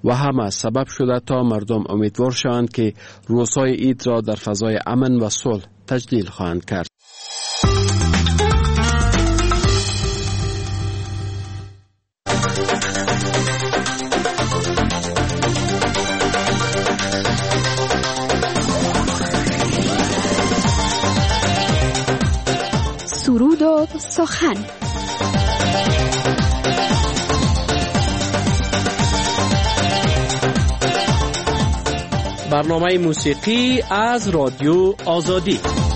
و همه سبب شده تا مردم امیدوار شوند که روزهای عید را در فضای امن و صلح تجلیل خواهند کرد. سرود و سخن. برنامه موسیقی از رادیو آزادی.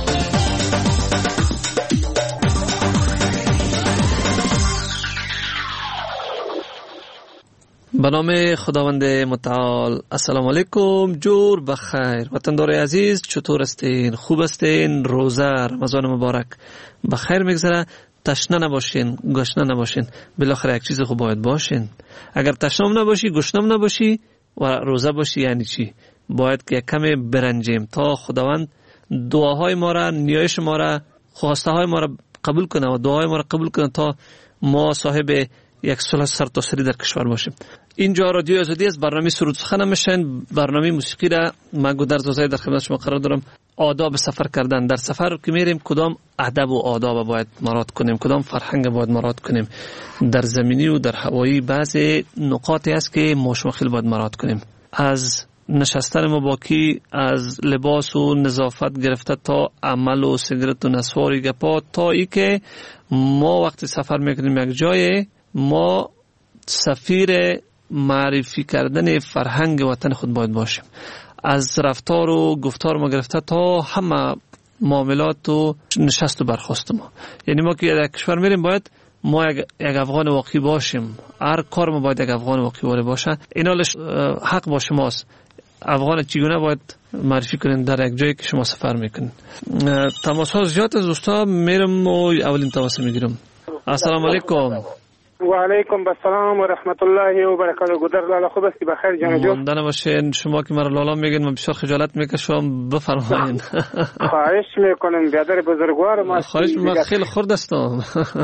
به نام خداوند متعال. السلام علیکم، جور بخیر وطندار عزیز، چطور هستین؟ خوب هستین؟ روزه رمضان مبارک بخیر میگذره؟ تشنه نباشین، گشنه نباشین. بالاخره یک چیز خوب باید باشین. اگر تشنه نباشی، گشنه نباشی و روزه باشی یعنی چی؟ باید که کمی برنجیم تا خداوند دعاهای ما را، نیایش ما را، خواسته های ما را قبول کنه و دعاهای ما را قبول کنه تا ما صاحب یک صلح سرتاسری در کشور باشیم. اینجا رادیو آزادی است. برنامه سرود سخن میشن. برنامه موسیقی را من گودرز وزای در خدمت شما قرار دارم. آداب سفر کردن. در سفر که میریم کدام ادب و آداب باید مراعات کنیم، کدام فرهنگ باید مراعات کنیم. در زمینی و در هوایی بعضی نکاتی است که ما شما خیلی باید مراعات کنیم. از نشستن مباکی، از لباس و نظافت گرفته تا عمل و سیگرت و نسواری گپا، تا ای که ما وقتی سفر میکنیم یک جای، ما سفیر معرفی کردن فرهنگ وطن خود باید باشیم. از رفتار و گفتار ما گرفته تا همه معاملات و نشست و برخاست ما. یعنی ما که در کشور میریم باید ما یک افغان واقعی باشیم. هر کار ما باید یک افغان واقعی باشه. اینا حق با شماست. افغان چگونه باید معرفی کنین در یک جایی که شما سفر میکنین. تماس ها زیاد از دوستا میرم و اولین تماس میگیرم. السلام علیکم. و علیکم السلام و رحمت الله و برکاته. گودر لالا خوب هستی؟ بخیر جان جو. ماندن باشین. شما که مرا لالا میگین من بسیار خجالت میکشم. بفرمایید. خواهش میکنم بیادر بزرگوار ما. خواهش من خیلی خرد هستم.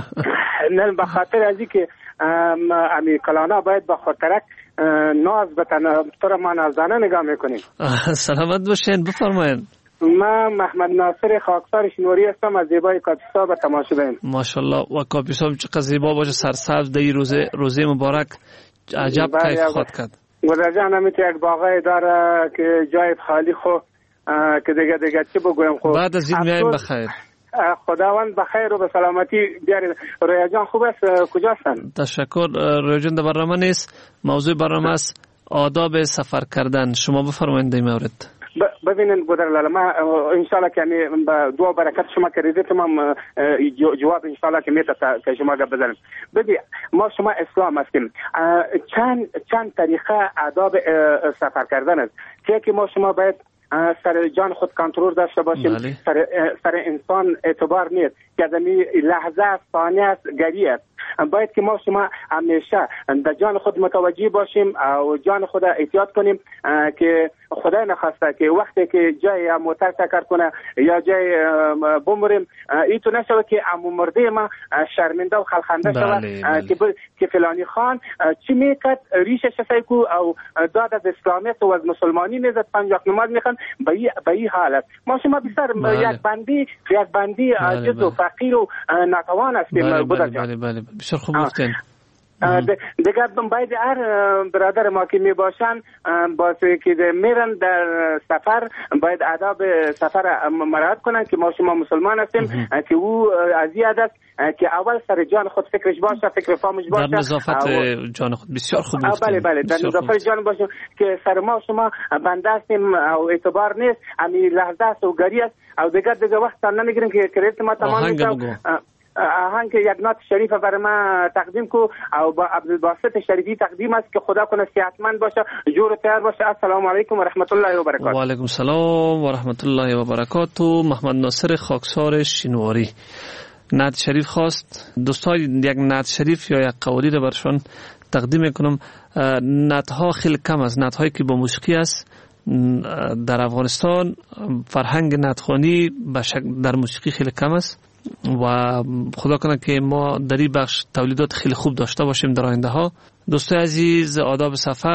نه به خاطر ازی که امی کلانا باید با خاطرک ناز بتن تو را ما نازدانه نگاه میکنیم. سلامت باشین. بفرمایید. من محمد ناصر خاکسار شنوری هستم از زیبای کاپیسا به تماشا بین. ماشاءالله. و کاپیسا چقدر زیبا باشه، سرسبز. در روزه مبارک عجب کیف خود کرد. گذر جان همیت یک باغای داره که جای خالی خو که دیگه چی بگویم خو. بعد از این میایم بخیر. خداوند بخیر و به سلامتی بیارید. رویا جان خوب است؟ کجا هستن؟ تشکر. رویا جان در برنامه نیست. موضوع برنامه است آداب سفر کردن. شما بفرمایید در مورد. ببینید گودر لالا، ما انشالله که با دعا برکت شما کردید تمام جواب انشالله که میته که شما گپ بزنیم. ببین ما شما اسلام هستیم. چند طریقه آداب سفر کردن است که ما شما باید سر جان خود کنترل داشته باشیم. سر انسان اعتبار نیست که از لحظه ثانیه گری است. باید که ما شما همیشه در جان خود متوجه باشیم و جان خود احتیاط کنیم که خدای نخواسته که وقتی که جای موتر سکر کنه یا جای بمریم ایتو نشود که امو مرده ما شرمنده و خلخنده شود که فلانی خان چی میکرد ریشش سیکو او داد از اسلامیت و از مسلمانی نیزد 5 وقت نماز میخوان به این حالت. ما شما بسیار یک بندی عاجز و فقیر و ناتوان هستیم. بله بسیار خوب گفتین. دیگر باید هر برادر ما که می باشن باید که میرن در سفر باید آداب سفر مراعات کنن که ما شما مسلمان هستیم که او از این عادت که اول سر جان خود فکرش باشه، فکر فامش باشه، در نظافت جان خود. بسیار خوب گفتین. بله در نظافت جان باشه که سر ما شما بنده هستیم او اعتبار نیست، امی لحظه است و گری است او دیگر وقت نمیگیریم که کریت ما تمام میشه. آهنگ یک نات شریف بر ما تقدیم کو او با عبدالباسط شریفی تقدیم است که خدا کنه صحتمند باشه، جور تیار باشه. السلام علیکم و رحمت الله و برکاته. و علیکم السلام و رحمت الله و برکاته. محمد ناصر خاکسار شینواری نعت شریف خواست. دوستان یک نعت شریف یا یک قولی رو برشان تقدیم میکنم. نعت ها خیلی کم است، نعت هایی که با موسیقی است. در افغانستان فرهنگ نعتخوانی در موسیقی خیلی کم است و خدا کنه که ما در این بخش تولیدات خیلی خوب داشته باشیم در آینده ها. دوستای عزیز، آداب سفر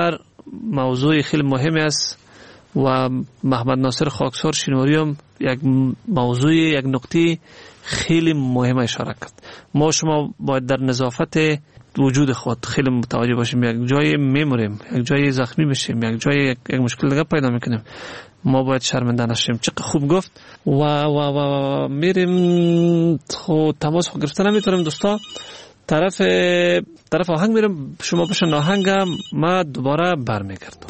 موضوع خیلی مهمی است و محمد ناصر خاکسار شینواری هم یک موضوع یک نکته خیلی مهم اشاره کرد. ما شما باید در نظافت وجود خود خیلی متوجه باشیم. یک جای میموریم، یک جای زخمی میشیم، یک جای یک مشکل دیگه پیدا میکنیم، ما باید شرمنده نشیم. چقدر خوب گفت. و میریم تماس گرفتن نمیتونیم دوستا، طرف آهنگ میرم، شما بشن آهنگم، ما دوباره برمیگردم.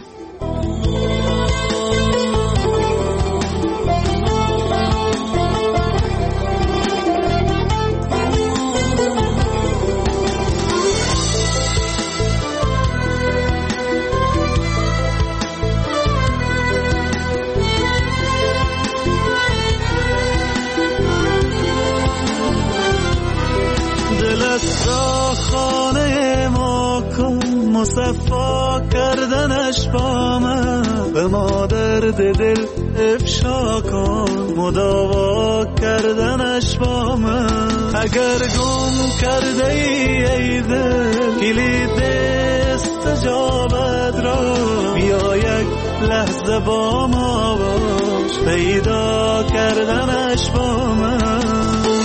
خانه ما کن مصفا کردنش با من، به ما درد دل افشا کن مداوا کردنش با من. اگر گم کرده ای دل کلید استجابت را، بیا یک لحظه با ما باش پیدا کردنش با من.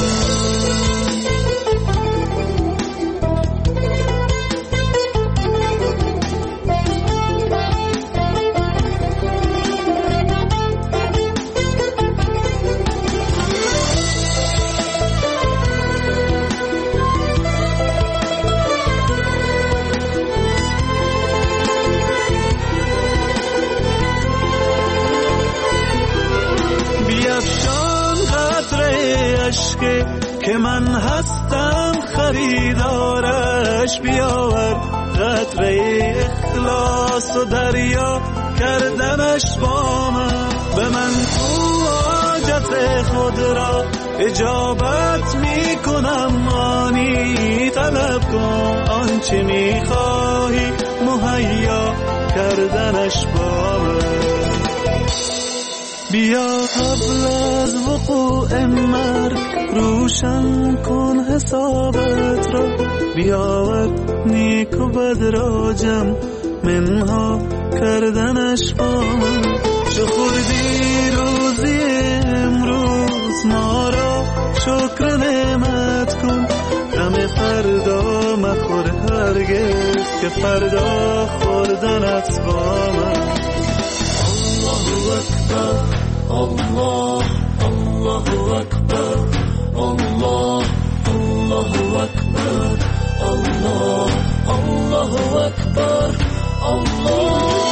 که من هستم خریدارش، بیاور قطره اخلاص و دریا کردنش با من. به من تو حاجت خود را اجابت می کنم، مانی طلب کن آنچه می خواهی مهیا کردنش با من. بیا قبل از وقوع مرگ روشن کن حسابت را، بیاور نیک و بد را جمع منها کردنش با من. چو خوردی روزی امروز ما را شکر نعمت کن، غم فردا مخور هرگز که فردا خوردنت با من. الله اکبر الله الله اکبر الله الله اکبر الله الله اکبر الله.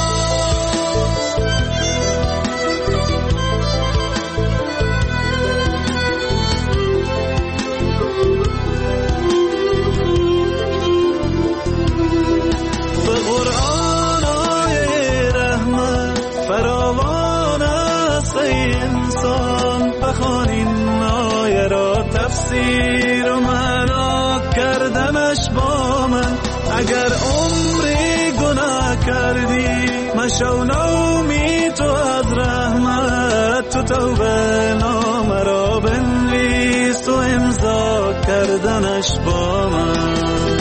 به قرآن آیه رحمت فراوان است ای انسان، بخوان این آیه را تفسیر و معنا کردنش با من. اگر عمری گناه کردی مشو نومی تو از رحمت، تو توبه نامه را بنویس و امضا کردنش با من.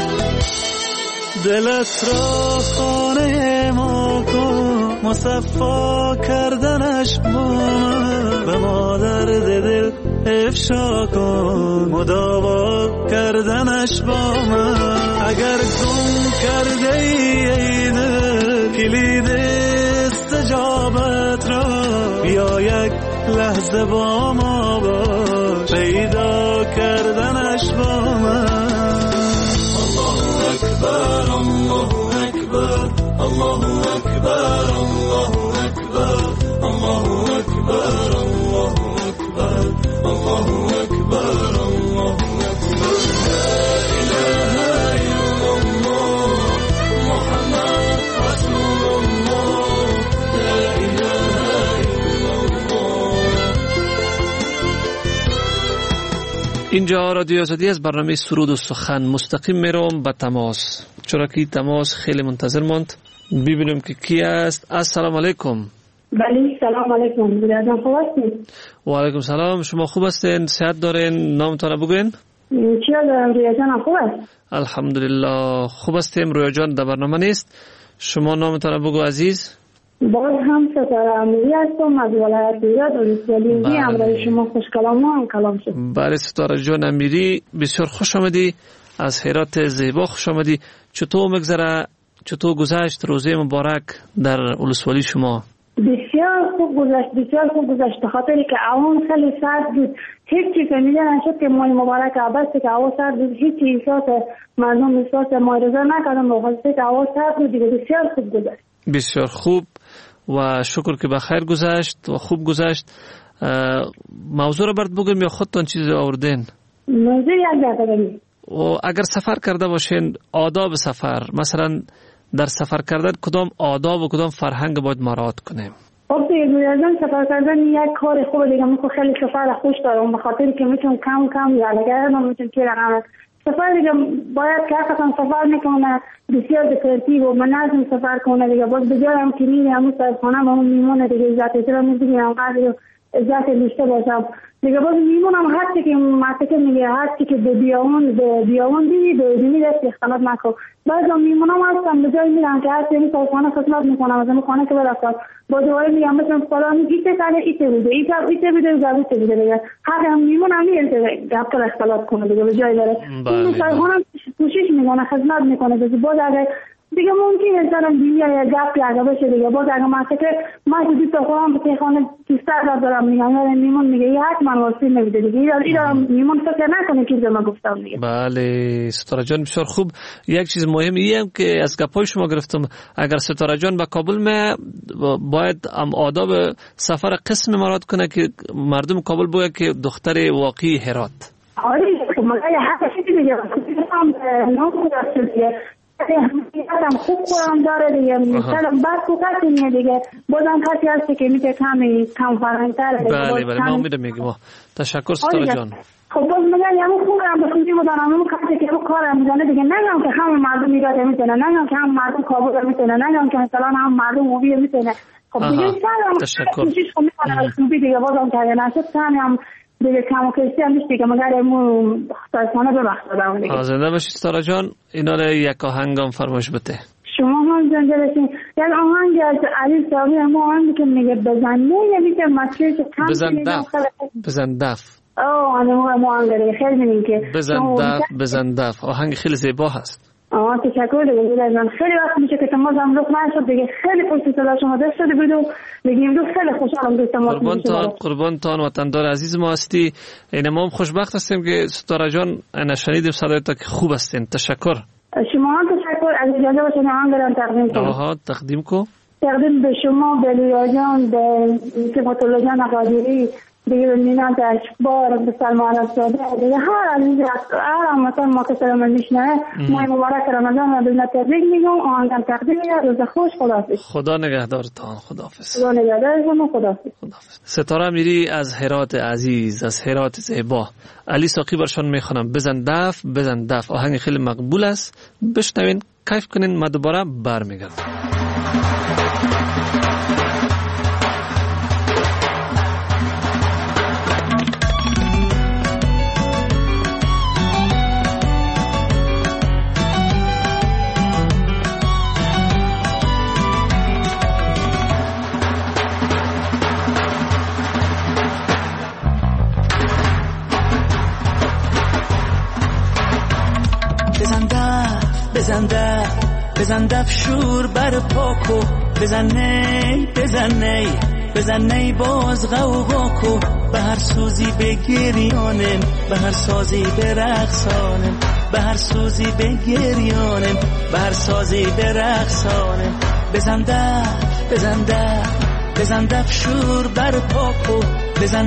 دلت را خانه ما کن مصفا کردنش با من، به ما درد دل افشا کن مداوا کردنش با من. اگر گم کرده ای دل کلید استجابت را، بیا یک لحظه با ما باش پیدا کردنش با من. الله اکبر الله اکبر الله اکبر الله اکبر الله اکبر الله اکبر الله اکبر الله اکبر. لا اله الا الله محمد رسول الله، لا اله الا الله. اینجا رادیو آزادی از برنامه سرود و سخن مستقیم میرم به تماس، چرا که تماس خیلی منتظر ماند. ببینیم که کی است. السلام علیکم. بله سلام علیکم. بله خوب هستین؟ و علیکم سلام. شما خوب هستین؟ صحت دارین؟ نامتون بگوین. چی دارم؟ رویا جان خوب است؟ الحمدلله خوب هستیم. رویا جان در برنامه نیست. شما نامتان بگو عزیز. باز هم ستاره امیری هستم از ولایت ایراد ولسوالی همراه شما خوشکلام هم کلام شد. بله ستاره جان امیری بسیار خوش آمدی، از هرات زیبا خوش آمدی. چطور مگذره، چطور گذشت روزه مبارک در ولسوالی شما؟ بسیار خوب گذشت خاطری که عوام خیلی سرد بود، هیچ چی فهمیده نشد که ماه مبارک عباس که هوا سرد بود، هیچ چی احساس مردم احساس مایرزه نکردم به خاطر که هوا سرد بود دیگه. بسیار خوب گذشت. بسیار خوب و شکر که بخیر گذشت و خوب گذشت. موضوع رو برد بگم یا خودتان چیزی آوردین؟ موضوع یک دقیقه. و اگر سفر کرده باشین آداب سفر، مثلا در سفر کردن کدام آداب و کدام فرهنگ باید مراعات کنیم؟ خب دیگه سفر کردن یک کار خوبه دیگه. من خیلی سفر خوش دارم به خاطر که میتونم کم یادگار میتونم که رقم سفر دیگه باید که اصلا سفر میکنه بسیار ترتیب و منظم سفر کنه دیگه. باز بجایم که میرم مستعفانه با اون میمونه دیگه عزت احترام میگیرم قدر عزت داشته باشم دیگه. باز میمونم هرچی که معتکه میگه هرچی که به بیاون دیدی به دینی دست اختلاف نکن. بعضا میمونم هستم به جای میرم که هرچی این سالخانه خدمت میکنم از اون خانه که برفتم با دوباره میگم مثلا فلانی ایته کنه ایته بوده ایته بوده دیگه. حق هم میمونم میره گپ کل اختلاف کنه دیگه به جای داره. این سالخانه کوشش میکنه خدمت میکنه دیگه. باز اگر دیگه ممکنه انسان دنیا یا گپ پیاده بشه دیگه. باز اگه من تو دیتا خودم به خانه تیستر دارم میگم یا میمون میگه یه حتما واسه نمیده دیگه. اینا میمون فکر نکنه که ما گفتم دیگه. بله ستاره جان بسیار خوب. یک چیز مهم اینه که از گپای شما گرفتم، اگر ستاره جان به کابل باید آداب سفر قسم مراعات کنه که مردم کابل بگه که دختر واقعی هرات. آره مگه حق چیزی میگه نام خدا دیگه. هم خوب قرآن داره دیگه. مثلا بعد کسی میه دیگه. بازم کسی هستی که میگه کم فرهنگ‌تره دیگه. بله ما میگیم. تشکر ستاره جان. خب باز میگن همون خوبم به خودی بودن همون کسی که همون کارم میزنه دیگه. نگم که همون مردم ایراد میتونه، نگم که همون مردم کابل میتونه، نگم که مثلا همون مردم موبی میتونه. خب دیگه تشکر. کوشش کنم خوبی دیگه. بازم که نشد هم دیگه کم و کشتی هم نیست دیگه. مگر امون خطایفانه ببخش دادم دیگه. زنده باشید ستاره جان. اینا رو یک آهنگم فرمایش بده. شما هم زنده باشین. یک آهنگ از علی صاحبی هم آهنگی که میگه بزنه یعنی که مسئله که کم بزن دف. آنه آهنگ داره خیلی میگه که بزن دف. آهنگ خیلی زیبا هست. تشکر دیگه. خیلی وقت میشه که تماس هم لوق نشد دیگه. خیلی پشت صدا شما دست شده بود و دیگه امروز خیلی خوشحالم که تماس قربانتان وطندار عزیز ما هستی. این ما هم خوشبخت هستیم که ستاره جان نشنیدیم صدایت که خوب هستین. تشکر. شما هم تشکر. از اجازه باشین هم برم تقدیم کنم. تقدیم کو. تقدیم به شما، به لیا جان، به صفت الله جان قادری، دیگه به مینات اشبار، به سلمان الساده دیگه هر عزیز هر مثلا ما که سلام میشنه ماه مبارک رمضان رو به تبریک میگم. آهنگم تقدیم میگم. روز خوش. خداحافظ. خدا نگهدارتان. خداحافظ. خدا نگهدارتان. خداحافظ. ستاره امیری از هرات عزیز، از هرات زیبا. علی ساقی برشان میخونم بزن دف. آهنگ خیلی مقبول است. بشنوین کیف کنین. ما دوباره برمیگردم. بزن دف شور بر پاکو بزن نی باز غوغا کو. به هر سوزی بگریانم به هر سازی برقصانم به هر سوزی بگریانم به هر سازی برقصانم. بزن دف شور بر پاکو بزن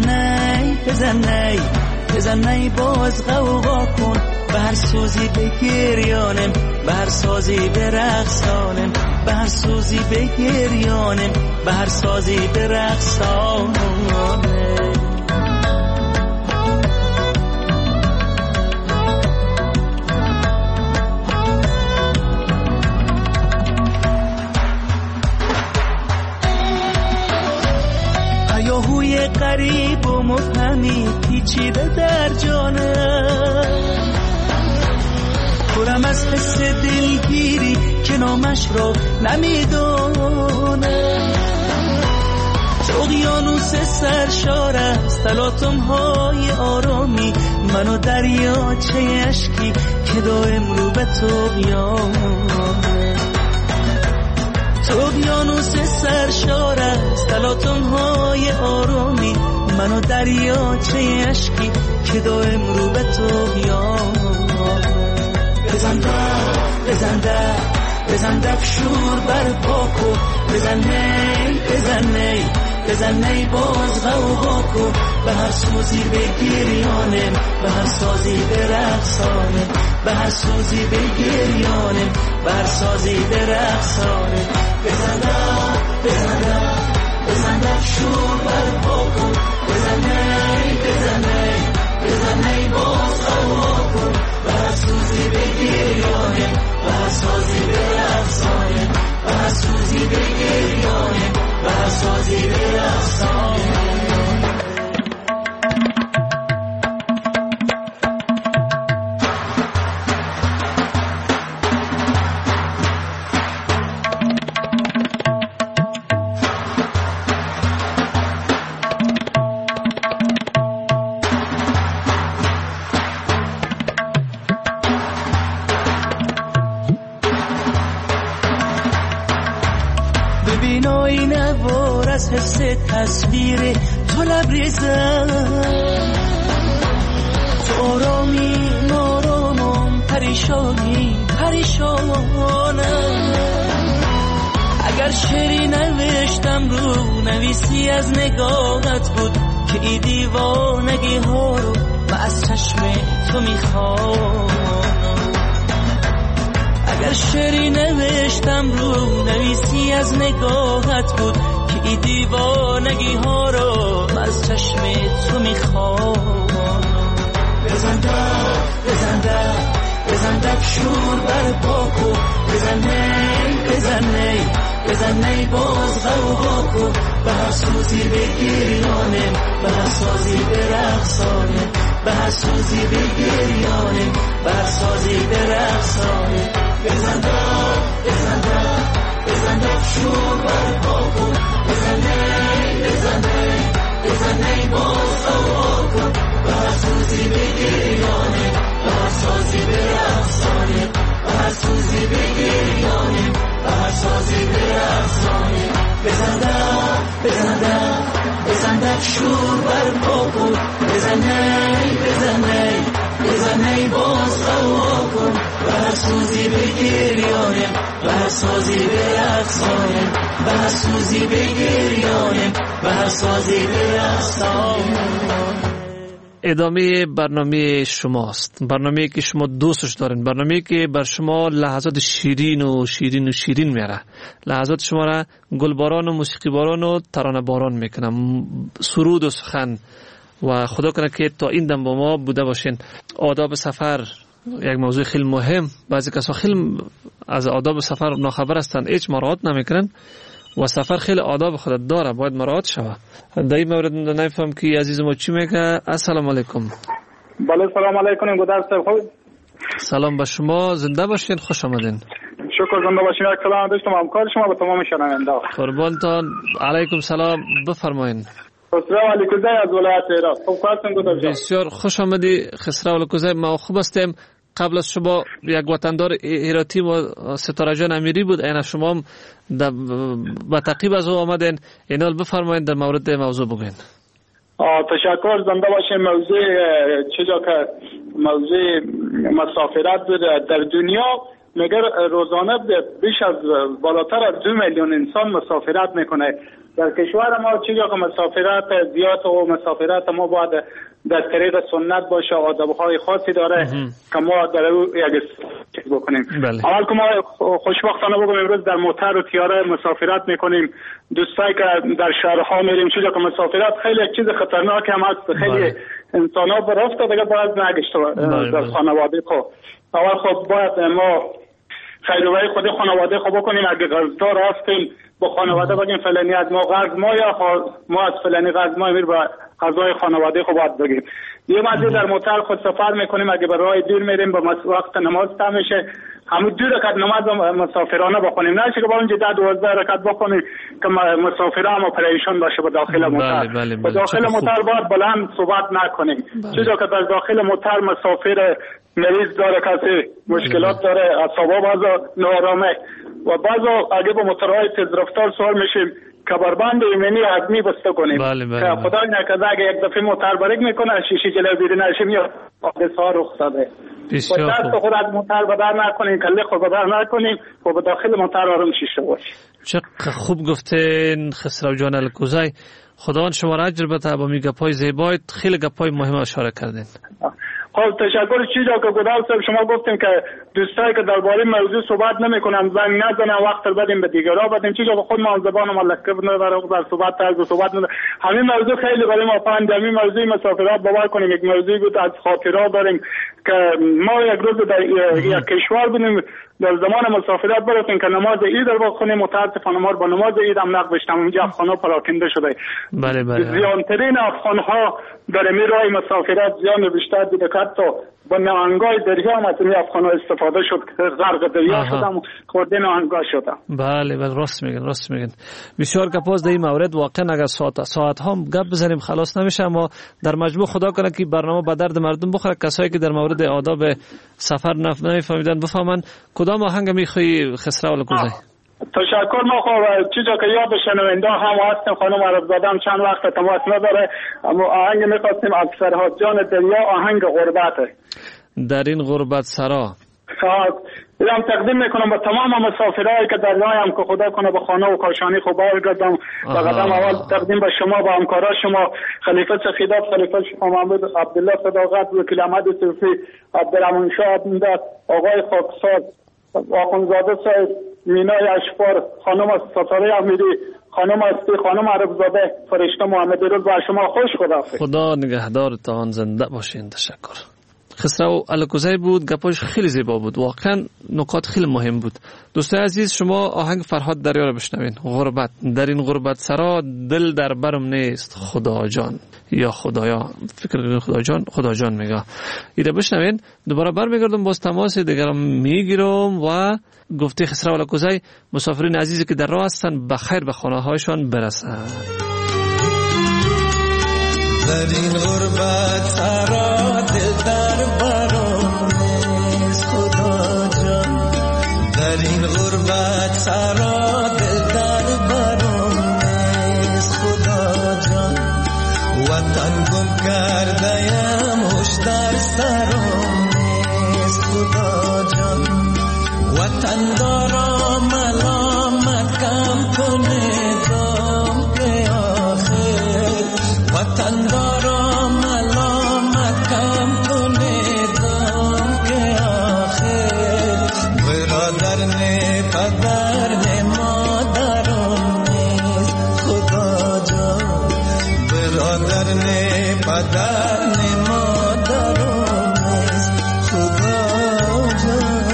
نی باز غوغا کن. به هر سوزی بگریانم به هر سازی برقصانم به هر سوزی بگریانم به هر سازی برقصانم. هیاهوی غریب و مبهمی پیچیده در جانم. پرم از حس دلگیری که نامش را نمیدونم. اقیانوس سرشار است تلاطم های آرامی، من و دریاچه اشکی که دائم رو به طغیانه. اقیانوس سرشار است تلاطم های آرامی، من و دریاچه اشکی که دائم رو به طغیانه. بزن دف شور بر پاکو، بزن نی باز غوغا کن. به هر سوزی بگریانم، به هر سازی برقصانم، به هر سوزی بگریانم، به هر سازی برقصانم. بزن دف شور بر پاکو، بزن نی باز غوغا کن. به هر سوزی بگریانم، به هر سازی برقصانم، به هر سوزی بگریانم، به هر سازی برقصانم. ببین آینه وار از حس تصویر تو لبریزم، تو آرامی نارامم، پریشانم. اگر شعری نوشتم رو نویسی از نگاهت بود که ای دیوانگی ها رو من از چشم تو میخوام. اگر شعری نوشتم رو نویسی از نگاهت بود که ای دیوانگی ها رو من از چشم تو میخوام. بزن دف شور بر پاکو، بزن نی باز غوغا کن. به هر سوزی بگریانم، به هر سازی برقصانم، به هر سوزی بگریانم، به هر سازی برقصانم. بزن دف شور بر پاکو، بزن نی باز غوغا کن. به هر سوزی بگریانم، به هر سازی برقصانم، به هر سوزی بگریانم، به هر سازی برقصانم. بزن دف شور بر پاکو، بزن نی باز غوغا کن. به هر سوزی بگریانم، به هر سازی برقصانم، به هر سوزی بگریانم، به هر سازی برقصانم. ادامه برنامه شماست، برنامه که شما دوستش دارین، برنامه که بر شما لحظات شیرین میاره، لحظات شما را گلباران و موسیقی باران و ترانه باران میکنم، سرود و سخن. و خدا کنه که تا این دم با ما بوده باشین. آداب سفر یک موضوع خیلی مهم، بعضی کسا خیلی از آداب سفر ناخبر هستند، هیچ مراعات نمیکنن و سفر خیلی آداب خود داره، باید مراعات شود. در این مورد نمیفهم که عزیز ما چی میگه. السلام علیکم. بله سلام علیکم. گودرز خوب. سلام به شما، زنده باشین، خوش آمدین. شکر، زنده باشین. یک سلام داشتم همکار شما به تمام شنونده. قربانتان. علیکم سلام، بفرمایین. خسرو علیکوزی از ولایت هرات. خوب هستین گودرز؟ بسیار خوش آمدی خسرو علیکوزی. ما خوب هستیم. قبل از شما یک وطندار هراتی و ستاره جان امیری بود، اینا شما با تعقیب از او آمدین. اینا بفرمایید در مورد موضوع بگین. تشکر، زنده باشین. موضوع چیزا که موضوع مسافرت بود در دنیا، مگر روزانه بیش از بالاتر از 2 میلیون انسان مسافرت میکنه. در کشور ما چیزا که مسافرت زیاد و مسافرت ما باید در طریق سنت باشه، آدابهای خاصی داره که ما در او یک چیز بکنیم. اول که ما خوشبختانه بگم امروز در موتر و تیاره مسافرت میکنیم. دوستایی که در شهرها میریم، چیزا که مسافرت خیلی یک چیز خطرناک هم هست. خیلی انسان ها برافت دیگه باید نگشت در خانواده خود. اول خود باید ما خیروی خود خانواده خود بکنیم. اگه قرضدار هستیم با خانواده بگیم فلانی از ما قرض ما، یا ما از فلانی قرض ما، امیر با قضای خانواده خود باید بگیم. یه مدت در موتر خود سفر میکنیم، اگه به راه دور میریم به وقت نماز تمام میشه همون 2 رکعت نماز مسافرانه بخونیم، نه که با اونجا 12 رکعت بخونیم که مسافران هم پریشان باشه به داخل موتر. به داخل موتر باید بلند صحبت نکنیم، چیزا که در داخل موتر مسافر مریض داره، کسی مشکلات داره، اعصابا بعضا ناآرامه و بعضا اگه با موترهای تیز رفتار سوار میشیم کمربند ایمنی حتمی بسته کنیم که خدای نکرده اگه یک دفعه موتر برگ میکنه شیشه جلوی بیرون نشیم یا حادثه ها رخ داده. بسیار خوب. خود از موتر بدر نکنیم، کله خود بدر نکنیم و به داخل موتر آرام شیشه باشیم. چقدر خوب گفتین خسرو جان الکوزی، خداوند شما را اجر بده. با می گپای زیبایت خیلی گپای مهم اشاره کردین. خب تشکر. چیزا که گودال صاحب شما گفتیم که دوستایی که درباره موضوع صحبت نمیکنن زنگ نزنن وقت بدیم به دیگرها بدیم، چیزا که خود ما زبان ملکه نداره در صحبت طرز صحبت نداره. همین موضوع خیلی برای ما پند، همین موضوع مسافرات باور کنیم یک موضوع بود از خاطرات داریم که ما یک روز در یک کشور بودیم در زمان مسافرت برسیم که نماز عید رو بخونیم، متاسفانه ما با نماز عید هم نقد بشتم اونجا افغان‌ها پراکنده شده. بله. زیانترین افغان‌ها در می راه مسافرت زیان بیشتر دیده که حتی با نهنگای دریا هم از این افغان‌ها استفاده شد که غرق دریا شدم خورده نهنگا شدم. بله راست میگن. بسیار گپاز در این مورد واقعا اگر ساعت ها گپ بزنیم خلاص نمیشه، اما در مجموع خدا کنه که برنامه به درد مردم بخوره. کسایی که در مورد آداب سفر نفهمیدن بفهمن. کدام آهنگ میخوای خسرو الکوزی؟ تشکر. ما خب چیزا که یاد شنونده هم هستیم خانم عربزاده هم چند وقت تماس نداره، اما آهنگ میخواستیم از فرهاد جان دریا، آهنگ غربته. در این غربت سرا هم تقدیم میکنم به تمام مسافرایی که در رایم که خدا کنه به خانه و کاشانی خوب برگردم. و قدم اول تقدیم به شما با همکارا شما خلیفه سخیدات، خلیفه شما محمد عبدالله صداقت، وکیل احمد صوفی، عبدالرحمن شاه میداد، آقای خاکسار، آخوندزاده صاحب، مینای اشفار، خانم ستاره احمدی، خانم استی، خانم عربزاده، فرشته محمد روز و شما خوش خداحافظ. خدا نگهدارتان، زنده باشین. تشکر. خسرو الکوزی بود، گپاش خیلی زیبا بود، واقعا نکات خیلی مهم بود. دوستای عزیز شما آهنگ فرهاد دریا رو بشنوین. غربت. در این غربت سرا دل در برم نیست خدا جان، یا خدایا، فکر کنید خدا جان میگه. ایده بشنوین. دوباره برمیگردم باز تماس دیگرم میگیرم و گفته خسرو الکوزی مسافرین عزیزی که در راه هستن بخیر به خانه هایشان برسن. در این غربت سرا دل در برم نیست خدا جان، در این غربت سرا دل در برم نیست خدا جان، وطن گم کردیم هوش در سرم نیست خدا جان، وطن دارم ملامت کم کنه دام که آخر، وطن دارم ملامت کم کنه دام که آخر، برادر نه پدر نه مادرم نیست خدا جان، برادر نه پدر نه مادرم نیست خدا جان.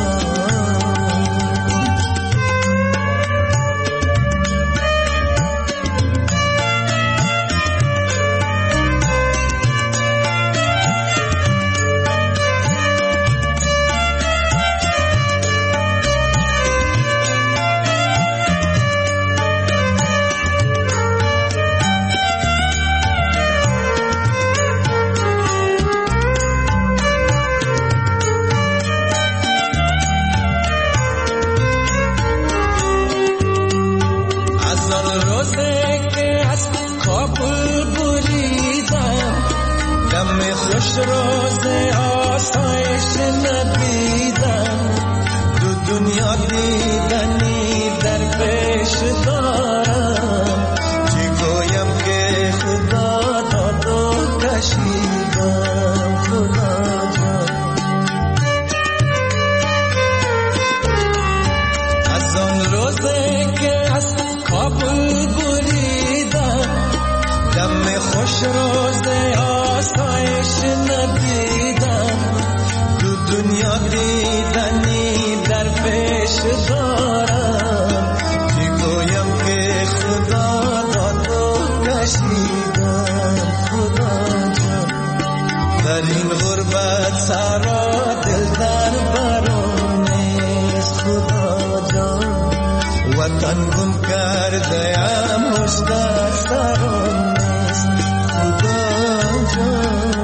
خوش روز آسایش ندیدم، دو دنیا دیدنی در پیش دارم، چی گویم که خدا داد و کشیدم خدا جان. از آن روزه که از کابل بریدم، دم خوش روز آسایش ندیدم، گردیم هوش در سرم نیست خدا جان.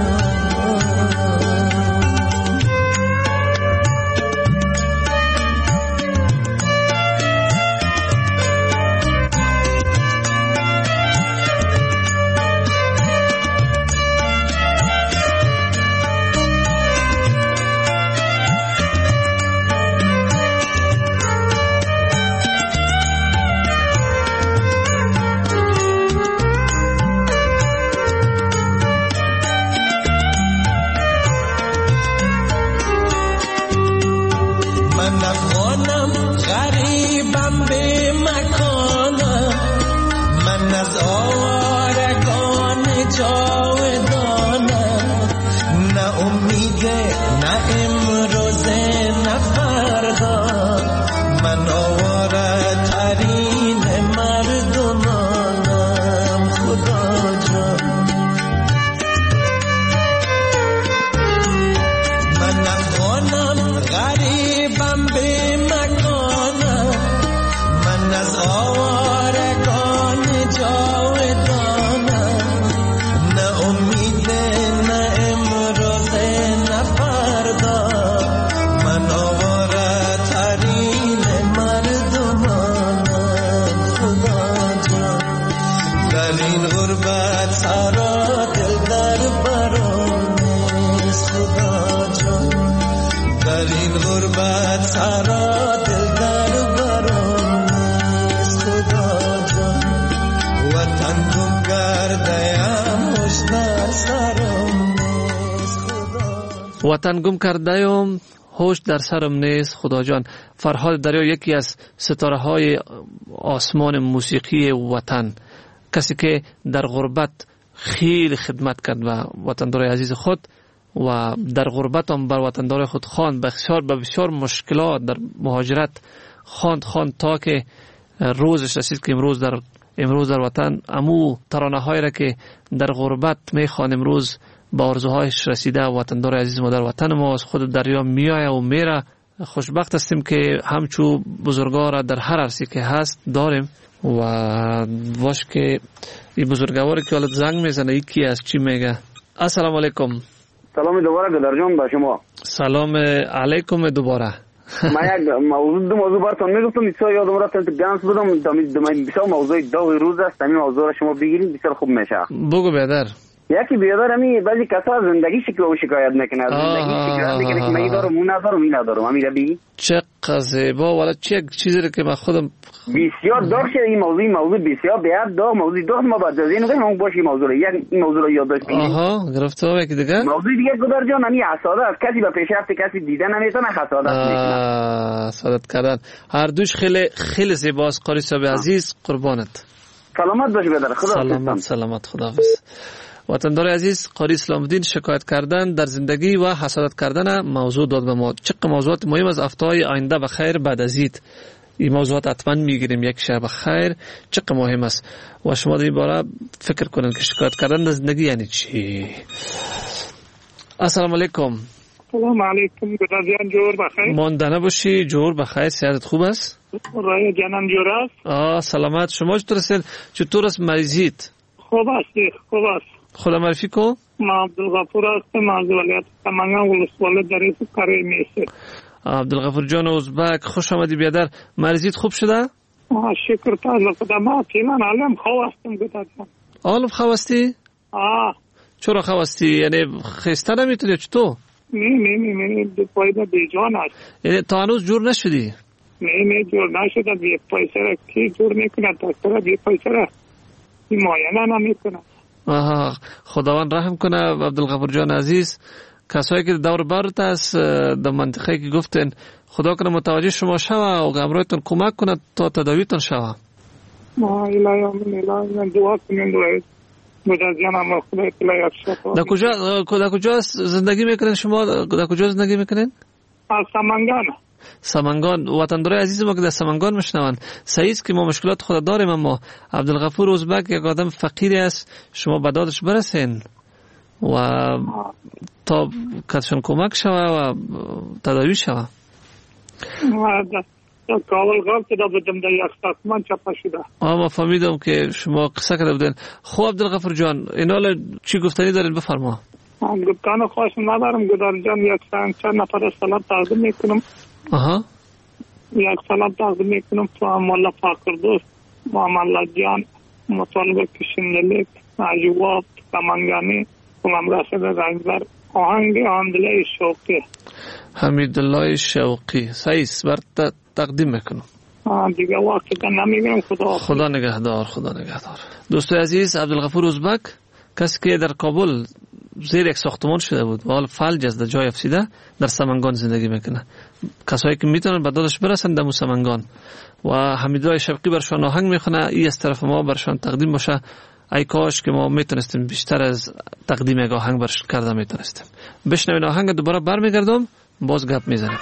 وطن گم کرده‌ام هوش در سرم نیست خدا جان. فرهاد دریا یکی از ستاره های آسمان موسیقی وطن، کسی که در غربت خیلی خدمت کرد و وطندار عزیز خود و در غربت هم بر وطندار خود خواند، به بسیار مشکلات در مهاجرت خواند تا که روزش رسید که امروز در وطن امو ترانه هایی را که در غربت میخوان امروز با آرزوهایش رسیده. وطندار عزیز ما در وطن ما از خود دریا میآید و میره. خوشبخت هستیم که همچو بزرگوار در هر عرصی که هست داریم و واش که این بزرگواری که حالت زنگ میزنه یکی از چی میگه. السلام علیکم. سلام دوباره گلر جان با شما. سلام علیکم دوباره. ما یک موضوع براتون میگفتم بسیار یادم رفت گنس بودم بسیار موضوع دو روز است. همین موضوع را شما بگیرید بسیار خوب میشه. بگو بیادر. یکی بیادر همی بعضی کسا زندگی شکایت میکنه، زندگی شکایت میکنه که من این دارم اون ندارم این ندارم. همین را بگی چقدر زیبا والا چه چیزی که من خودم بسیار داغ شد. این موضوع بسیار بیاد داغ موضوع داغ ما بعد از این نگم اون باشه موضوع این موضوع رو یادداشت کنید. گرفتم. یکی دیگه موضوع دیگه گذار جان همین حسادت، کسی به پیشرفت کسی دیدن نمیتونه حسادت میکنه. حسادت کردن هر دوش خیلی زیباست. قاری صاحب عزیز قربانت. سلامت باش بدر. خدا سلامت خداحافظ. وطندار عزیز قاری اسلام الدین شکایت کردن در زندگی و حسادت کردن موضوع داد به ما. چقدر موضوعات مهم از هفته‌های آینده بخیر بعد از این موضوعات حتما میگیریم. یک شب بخیر چقدر مهم است و شما در این باره فکر کنید که شکایت کردن در زندگی یعنی چی. السلام علیکم. سلام علیکم. گذارین جور بخیر. ماندنه باشی. جور بخیر. صحت خوب است؟ رای جانم جور است. سلامت. شما چطور است مریضیت؟ خوب است. خدا معرفی کو. ما عبدالغفور هستم از ولایت سمنگان ولسوالی در این کاری میشه. عبدالغفور جان ازبک خوش آمدی بیادر. مریضیت خوب شده؟ شکر تعالی خدا. ما فعلا حالم خوب هستم گذارم. حالم خوب هستی؟ چرا خوب هستی؟ یعنی خسته نمیتونی چطور؟ نه پایده بیجان است. یعنی تا هنوز جور نشدی؟ نه جور نشده. بی پیسه را کی جور میکنه؟ دکتر بی پیسه را معاینه نمیکنه. خداوند رحم کنه. عبدالغفور جان عزیز، کسایی که دور برت است در منطقه که گفتن خدا کنه متوجه شما شوه و همراهتون کمک کنه تا تداویتون شوه. الهی دعا کنیم مجازیانم خدا الهی شفا. در کجا زندگی میکنین شما؟ در کجا زندگی میکنین؟ از سمنگان. وطندار عزیز ما که در سمنگان میشنون صحیح است که ما مشکلات خود داریم، اما عبدالغفور ازبک یک آدم فقیری است. شما به دادش برسین و تا کسشون کمک شوه و تداوی شوه. کاول غاب که بدم در یک ساختمان چپا شده. ما فهمیدم که شما قصه کرده بودین. خب عبدالغفور جان اینا چی گفتنی دارین بفرما. گفتن خواهش ندارم گدار جان، یک چند نفر سلام تقدیم میکنم. یک سلام تقدیم میکنم تو مولا فاکردوست محمد جان مطالبه کشندلیک جواب کمانگانی کمام راسد رنگبر آهنگ حمدالله شوقی حمیدالله شوقی سعیس بر تقدیم میکنم. دیگه وقت نمیگم. خدا نگهدار. دوستای عزیز، عبدالغفور ازبک کسی که در کابل زیر یک ساختمان شده بود و حال فلج از در جای افسیده در سمنگان زندگی میکنه. کسایی که میتونن به دادش برسن در سمنگان و حمیدالله شوقی برشان آهنگ میخونه، ای از طرف ما برشان تقدیم باشه. ای کاش که ما میتونستیم بیشتر از تقدیم یک آهنگ برش کرده میتونستیم. بشنوین آهنگ، دوباره برمیگردم باز گپ میزنیم.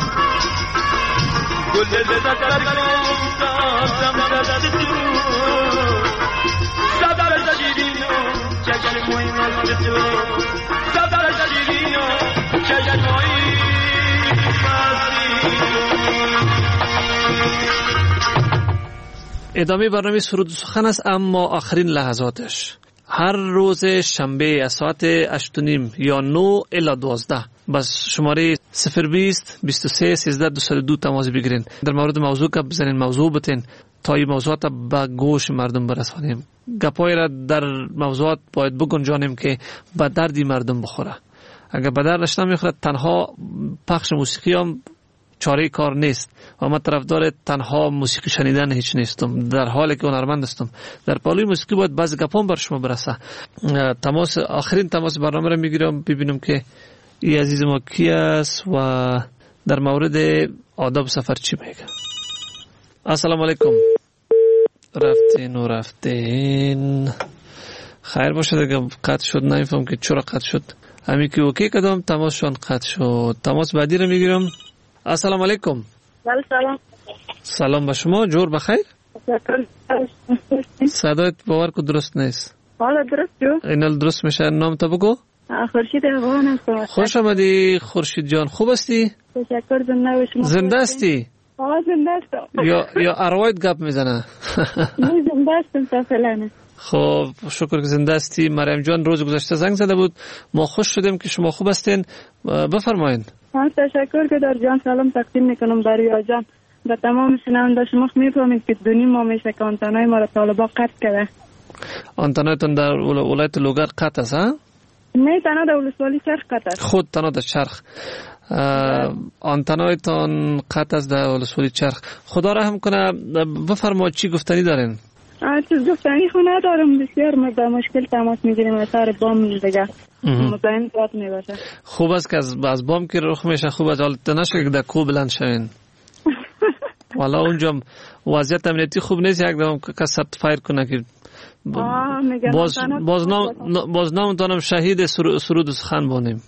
گل زدت بر گفتم زدت تو چشمای مست تو سبز شیرین و چشمای ادامه برنامه سرود و سخن است، اما آخرین لحظاتش هر روز شنبه از ساعت 8:30 یا 9 الی 12 بس شماره 020 23 13 202 تماس بگیرین. در مورد موضوع که بزنین، موضوع بتین تا این موضوعات به گوش مردم برسانیم. گپای را در موضوعات باید بگنجانیم که به دردی مردم بخوره. اگر به دردش نمیخوره تنها پخش موسیقی هم چاره کار نیست و من طرفدار تنها موسیقی شنیدن هیچ نیستم، در حالی که هنرمند هستم. در پالوی موسیقی باید بعضی گپام بر شما برسه. آخرین تماس برنامه را میگیرم ببینم که این عزیز ما کی است و در مورد آداب سفر چی میگه. السلام علیکم. رفتین خیر باشه دیگه. قطع شد، نمیفهم که چرا قطع شد. همین که اوکی کدام تماسشون قطع شد. تماس بعدی رو میگیرم. السلام علیکم. سلام. سلام به شما، جور بخیر. صدایت باور کو درست نیست. حالا درست جو؟ اینال درست میشه. نام تا بگو. خورشید افغان هستم. خوش آمدی خورشید جان، خوب هستی؟ تشکر. زنده باشی. زنده هستی؟ زنده هستم. یا اروایت گپ میزنه؟ نه زنده هستم تا فعلا. خب شکر که زنده هستی. مریم جان روز گذشته زنگ زده بود، ما خوش شدیم که شما خوب هستین. بفرمایید. تشکر که در جان سلام تقدیم میکنم برای جان و تمام شنونده شما. میفهمید که دونی ما میشه که آنتنای ما را طالبا قطع کرده. آنتنایتون در ولایت لوگر قطع است ها؟ نه تنها در ولسوالی چرخ قطع است. خود تنها در چرخ آنتنایتون قطع است در ولسوالی چرخ. خدا رحم کنه. بفرمایید چی گفتنی دارین؟ چیز گفتنی خو ندارم. بسیار ما با مشکل تماس میگیریم از سر بام دیگه. مطمئن قطع میباشه. خوب است که از بام که رخ میشه. خوب است حالت نشه که در کو بلند شوین. والا اونجا وضعیت امنیتی خوب نیست. یک دم کس سرتفایر کنه که باز نام دانم شهید سرود و سخن بانیم.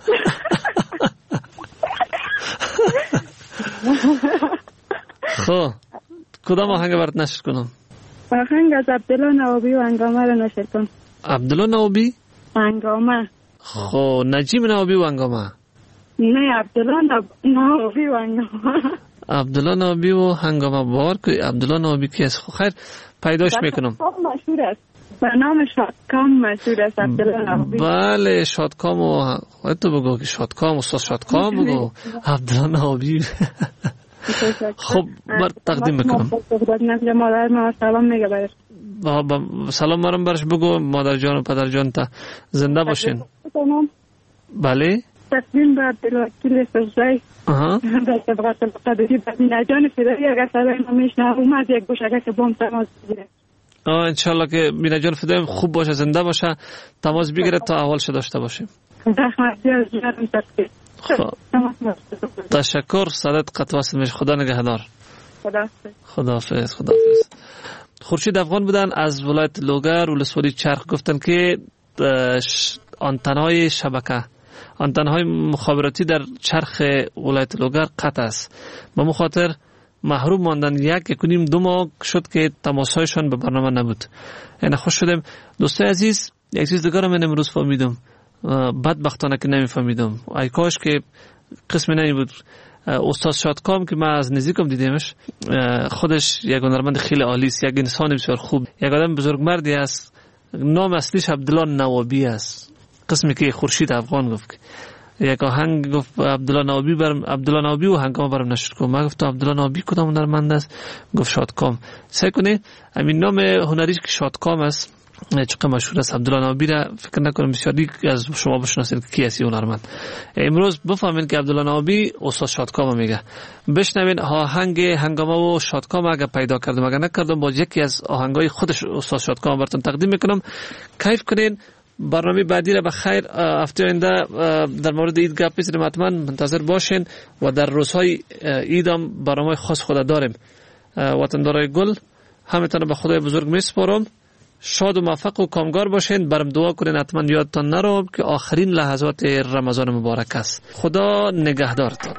خب کدام آهنگ برات نشر کنم؟ آهنگ از عبدالله نوابی و هنگامه رو نشر کن. عبدالله نوابی؟ هنگامه. خب نجیم نوابی و هنگامه؟ نه عبدالله نوابی و هنگامه. عبدالله نوابی و هنگامه. باور که عبدالله نوابی کی است؟ خب خیر پیداش میکنم. مشهور است به نام شادکام. مشهور است عبدالله نوابی. بله شادکام. و تو بگو که شادکام، استاد شادکام بگو. عبدالله نوابی. خب بر تقدیم میکنم. مادر ما سلام میگه برش. سلام مرم برش بگو. مادر جان و پدر جان تا زنده باشین. بله تقدیم به عبدالوکیل فرزای در طبقات القدری به مینا جان فدایی. اگر صدای ما میشنه اومد یک گوش اگر که بام تماس بگیره. انشالله که مینا جان فدایی خوب باشه، زنده باشه، تماس بگیره تا احوالش داشته باشیم. تشکر. صدات قطع وصل میشه. خدا نگهدار. خداحافظ. خورشید افغان بودن از ولایت لوگر ولسوالی چرخ. گفتن که آنتنهای شبکه، آنتنهای مخابراتی در چرخ ولایت لوگر قطع است. به مخاطر محروم ماندن. 1.5 ماه شد که تماسهایشان به برنامه نبود. یعنی خوش شدم. دوستای عزیز، یک چیز دیگر من امروز فهمیدم، بدبختانه که نمیفهمیدم. ای کاش که قسم نمی بود. استاد شادکام که من از نزدیکم دیدمش، خودش یک هنرمند خیلی عالی است، یک انسان بسیار خوب، یک آدم بزرگمردی است. نام اصلیش عبدالله نوابی است. قسمی که خورشید افغان گفت یک آهنگ گفت عبدالله نوابی و هنگام برام نشر کن. من گفتم عبدالله نوابی کدام هنرمند است؟ گفت شادکام. سعی کنه همین نام هنریش که شادکام است چقدر مشهور است. عبدالله نوابی را فکر نکنم بسیاری از شما بشناسید کی است هنرمند. امروز بفهمید که عبدالله نوابی استاد شادکام میگه. بشنوین آهنگ هنگامه و شادکام اگر پیدا کردم، اگر نکردم با یکی از آهنگای خودش استاد شادکام براتون تقدیم میکنم. کیف کنین. برنامه بعدی را به خیر هفته آینده در مورد عید گپ میزنیم. حتما منتظر باشین و در روزهای عید هم برنامه خاص خود داریم. وطندارای گل همتون به خدای بزرگ میسپارم. شاد و موفق و کامگار باشین. برام دعا کنین. حتما یادتان نره که آخرین لحظات رمضان مبارک است. خدا نگهدارتان.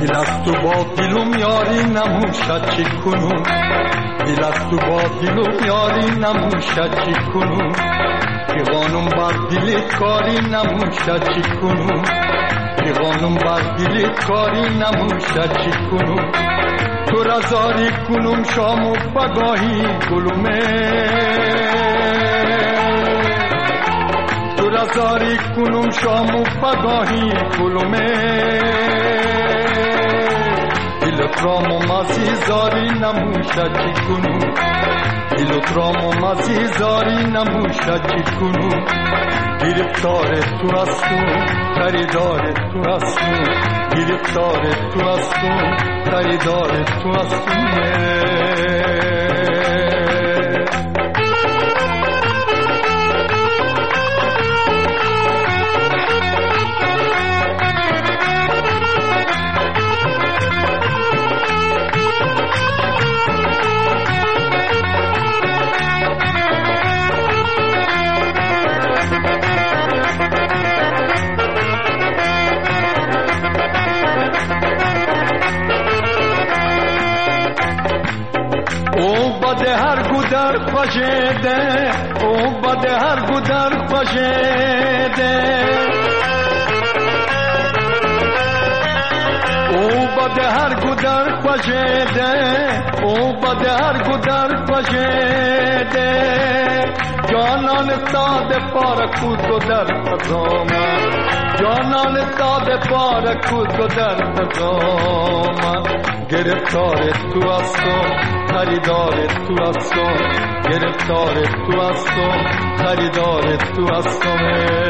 دل از تو با دلم یاری نموشد چی کنم دل از تو با دلم یاری نموشد چی کنم پیغانم بر دلت کاری نموشد چی کنم پیغانم بر دلت کاری نموشد چی کنم تو را زاری کنم شام و پگاهی گلومه تو را زاری کنم شام و پگاهی گلومه دلت را ممازی زاری نموشد چی کنم دلت را ممازی زاری نموشد چی کنم گرفتار تو هستم خریدار تو هستم گرفتار تو هستم خریدار تو هستم خوشیده او بده هر گودر خوشیده او بده هر گودر خوشیده او بده هر گودر خوشیده جانان ساده پار کود در فضامه جانان ساده پار کود در فضامه گرفتار تو هستم خریدار تو هستم گرفتار تو هستم خریدار تو هستم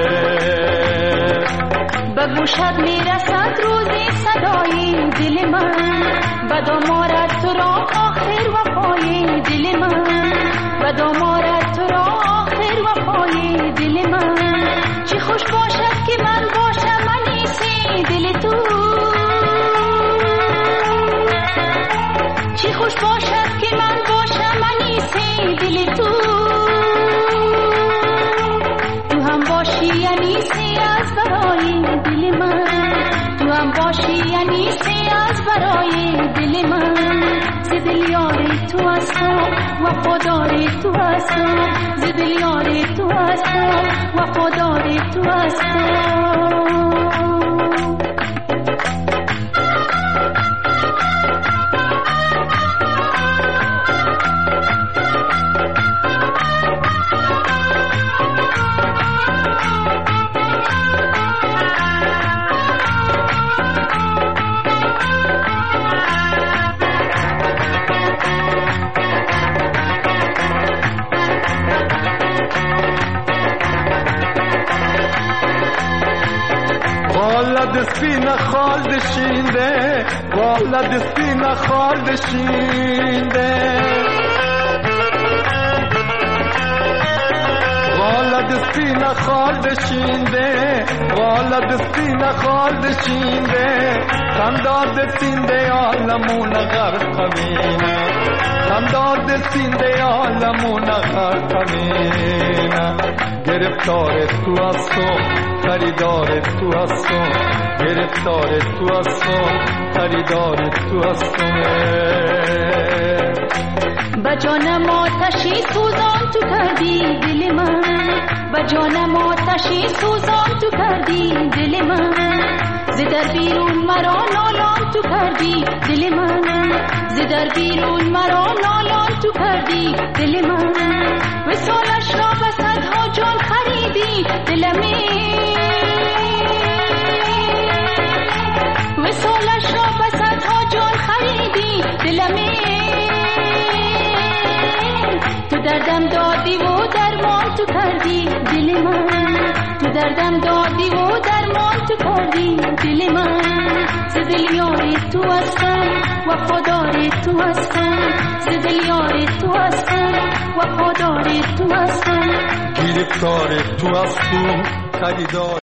به گوشت میرسد روزی صدای دل من به دامارت تو را آخر وفای دل من به دامارت تو را آخر وفای دل من چه خوش باشد که من باشم انیسی دل تو چه خوش باشد که من باشم انیسی دل تو تو هم باشی انیسی از برای دل من تو هم باشی انیسی از برای دل من ز دل یار تو هستم وفادار تو هستم ز دل یار تو هستم وفادار تو هستم سینه خالد شینده والد سینه خالد شینده والد سینه خالد شینده والد سینه خالد شینده خنداد سینده عالمون غرق مینه خنداد سینده عالمون غرق مینه گرفتار تو هستم خریدار تو هستم گرفتار تو هستم خریدار تو هستم به جانم آتشی سوزان تو کردی دل من به جانم آتشی سوزان تو کردی دل من ز در بیرون مرا نالان تو کردی دل من ز در بیرون مرا نالان تو کردی دل من وصالش را به صدها جان خریدی دلمی وصالش را به صدها جان خریدی دلمی تو دردم دادی و درمان تو کردی دل من تو دردم دادی و درمان تو کردی دل من ز دل یار تو هستم وفادار تو هستم ز دل یار تو هستم وفادار تو هستم گرفتار تو هستم خریدار